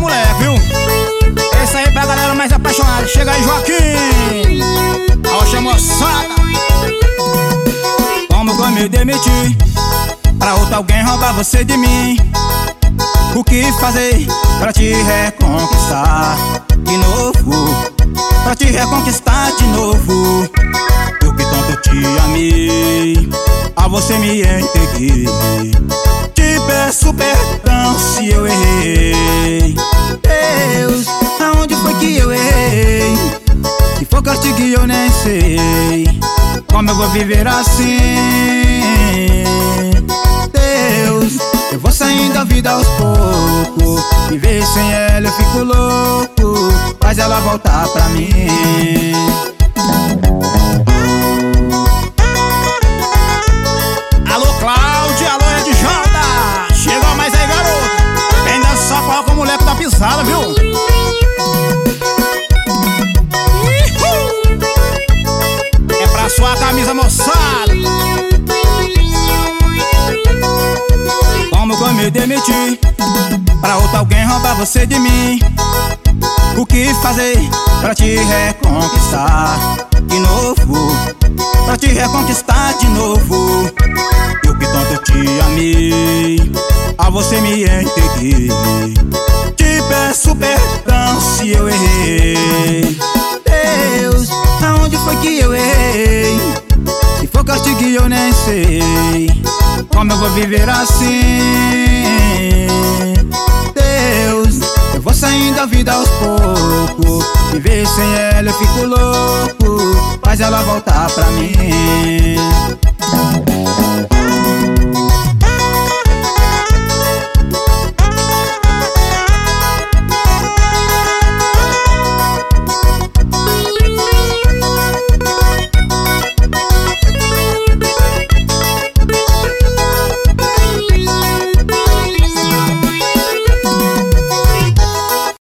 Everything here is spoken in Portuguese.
moleque, viu? Esse aí pra galera mais apaixonada. Chega aí, Joaquim. Oxa, moçada. Como que eu me demiti pra outro alguém roubar você de mim? O que fazer pra te reconquistar de novo? Pra te reconquistar de novo. Eu que tanto te amei, a você me entreguei. Te peço perdão se eu errei. Deus, aonde foi que eu errei? Se for castigo eu nem sei como eu vou viver assim. Deus, eu vou saindo da vida aos poucos. Viver sem ela eu fico louco. Faz ela voltar pra mim. Alô, Cláudia, alô, Edjota. Chegou mais aí, garoto. Vem dançar só com o moleque da pisada, viu? É pra sua camisa, moçada. Como que eu me demiti pra outro alguém roubar você de mim? O que fazer pra te reconquistar de novo? Pra te reconquistar de novo. Eu que tanto te amei, a você me entreguei. Te peço perdão se eu errei. Deus, aonde foi que eu errei? Se for castigo eu nem sei como eu vou viver assim. Deus, eu vou saindo da vida aos poucos. Viver sem ela eu fico louco. Faz ela voltar pra mim.